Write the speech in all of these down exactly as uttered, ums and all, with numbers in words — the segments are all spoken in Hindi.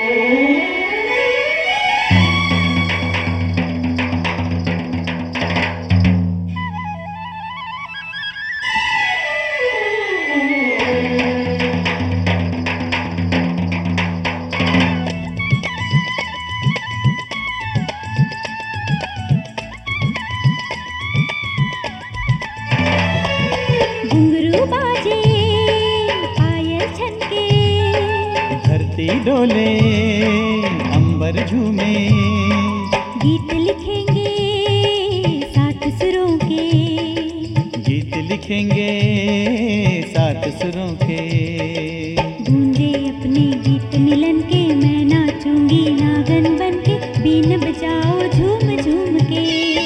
घुंघरू बाजे पायल छनके, धरती डोले अंबर झूमे, गीत लिखेंगे सात सुरों के, गीत लिखेंगे सात सुरों के। गूंजे अपने गीत मिलन के, मैं नाचूंगी नागन बन के, बीन बजाओ झूम झूम के।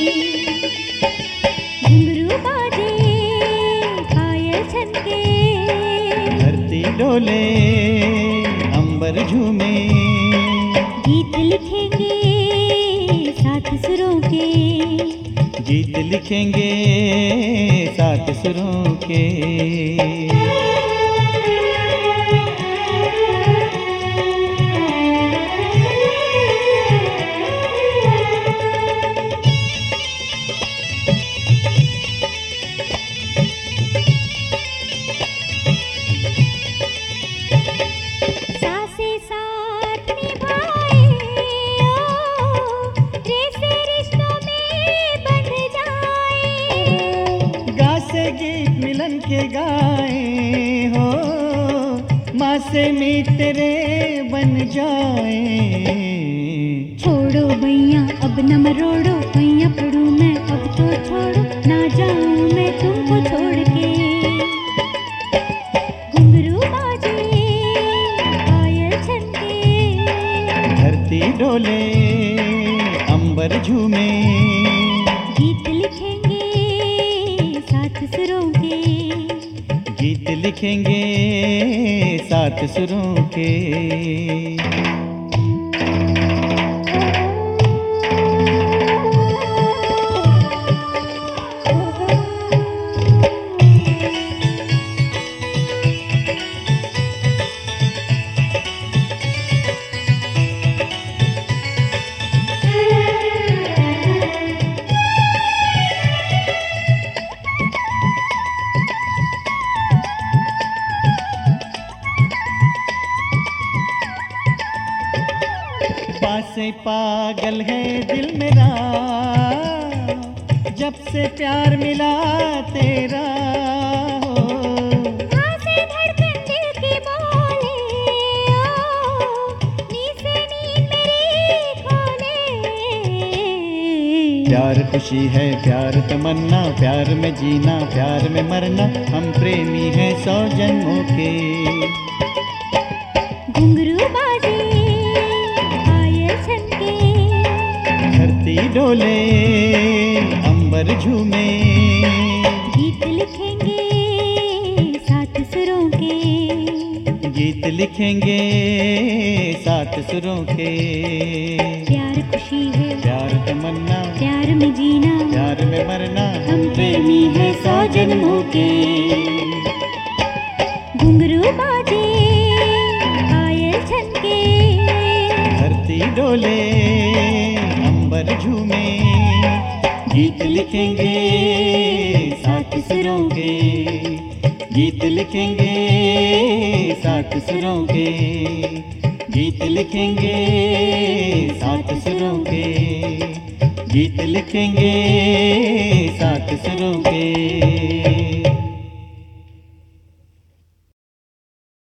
घुंघरू बाजे पायल छनके, धरती डोले अंबर झूमे, गीत लिखेंगे सात सुरों के, गीत लिखेंगे सात सुरों के। सासे साथ निभाए ओ, जैसे रिश्तों में बंध जाए। गा से गीत मिलन के गाए हो, माँ से मीत तेरे बन जाए। छोड़ो भैया अब न मरोड़ो, भैया पढ़ूं मैं अब तो छोड़ो, ना जाऊं मैं तुमको छोड़ के। घुंघरू बाजे पायल छनके, धरती डोले अंबर झूमे, गीत लिखेंगे सात सुरों के, गीत लिखेंगे सात सुरों के। पासे पागल है दिल मेरा, जब से प्यार मिला तेरा हो। आसे धड़कन दिल की बोले ओ, नी से नींद मेरी खोले। प्यार खुशी है प्यार तमन्ना, प्यार में जीना प्यार में मरना, हम प्रेमी हैं सौ जन्मों के। घुंघरू बाजे पायल छनके, धरती डोले अंबर झूमे, गीत लिखेंगे सात सुरों के, गीत लिखेंगे सात सुरों के। प्यार खुशी है प्यार तमन्ना, प्यार में जीना प्यार में मरना, हम प्रेमी हैं सौ जन्मों के। घुंघरू बाजे पायल छनके, धरती डोले अंबर झूमे, गीत लिखेंगे सात सुरों के, गीत लिखेंगे सात सुरों के, गीत लिखेंगे सात सुरों के, गीत लिखेंगे सात सुरों के।